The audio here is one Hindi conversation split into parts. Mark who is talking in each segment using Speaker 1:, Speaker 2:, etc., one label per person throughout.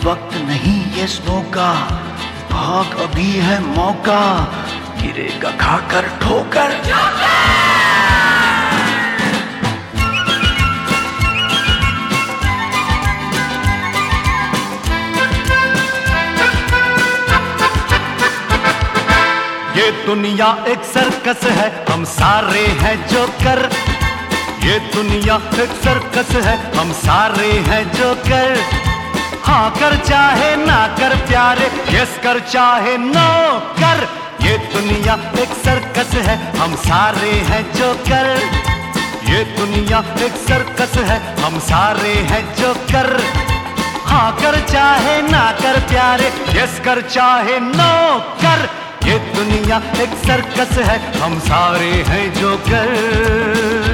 Speaker 1: वक्त नहीं ये स्नो का, भाग अभी है मौका, गिरेगा खाकर ठोकर।
Speaker 2: ये दुनिया एक सर्कस है, हम सारे हैं जोकर। ये दुनिया एक सर्कस है, हम सारे हैं जोकर। हाँ कर चाहे ना कर प्यारे, यस कर चाहे नो कर। ये दुनिया एक सर्कस है, हम सारे हैं जोकर। ये दुनिया एक सर्कस है, हम सारे हैं जोकर। हाँ कर चाहे ना कर प्यारे, यस कर चाहे नो कर। ये दुनिया एक सर्कस है, हम सारे हैं जोकर।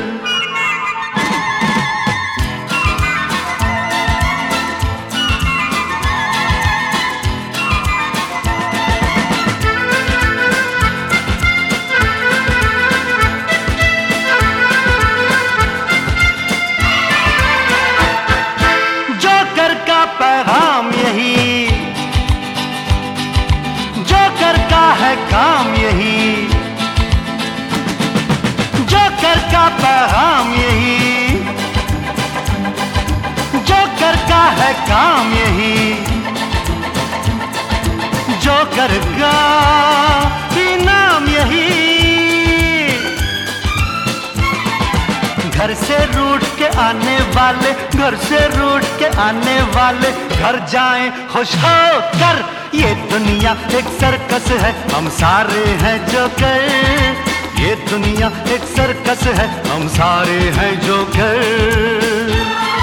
Speaker 2: जोकर का पैगाम यही, जोकर का है काम यही, जोकर का पैगाम यही, जोकर का है काम यही, जोकर का भी नाम यही। घर से रूठ के आने वाले, घर से रूठ के आने वाले घर जाएं खुश होकर। ये दुनिया एक सर्कस है, हम सारे हैं जोकर। ये दुनिया एक सर्कस है, हम सारे हैं जोकर।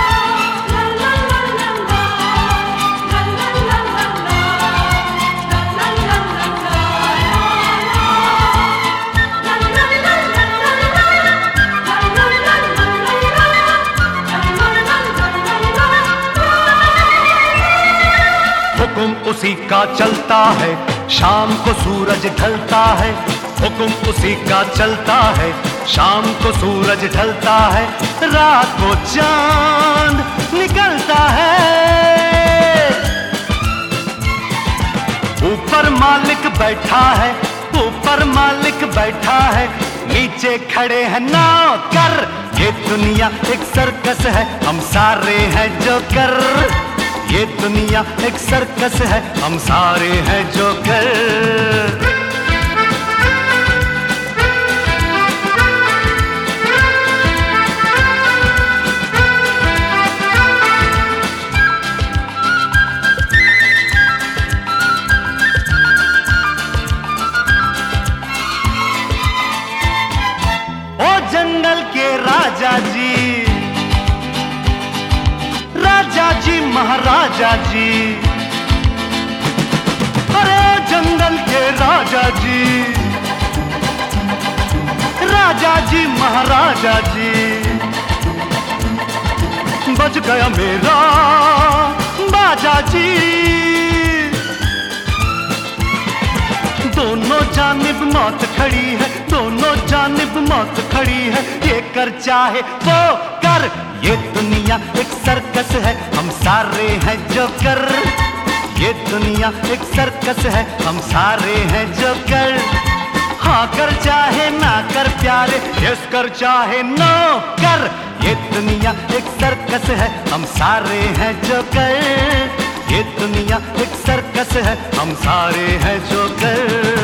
Speaker 2: हुक्म उसी का चलता है, शाम को सूरज ढलता है। हुक्म उसी का चलता है, शाम को सूरज ढलता है। रात को चांद निकलता है। ऊपर मालिक बैठा है, ऊपर मालिक बैठा है, नीचे खड़े हैं नौकर। ये दुनिया एक सर्कस है, हम सारे हैं जोकर। ये दुनिया एक सर्कस है, हम सारे हैं जोकर। ओ जंगल के राजा जी, राजा जी महाराजा जी। अरे जंगल के राजा जी, राजा जी महाराजा जी। बज गया मेरा बाजा जी। दोनों जानिब मौत खड़ी है, दोनों जानिब मौत खड़ी है। ये कर चाहे वो कर। ये दुनिया एक सर्कस है, हम सारे हैं जोकर। ये दुनिया एक सर्कस है, हम सारे हैं जोकर। हाँ कर चाहे ना कर प्यारे, यस कर चाहे नो कर। ये दुनिया एक सर्कस है, हम सारे हैं जोकर। ये दुनिया एक सर्कस है, हम सारे हैं जोकर।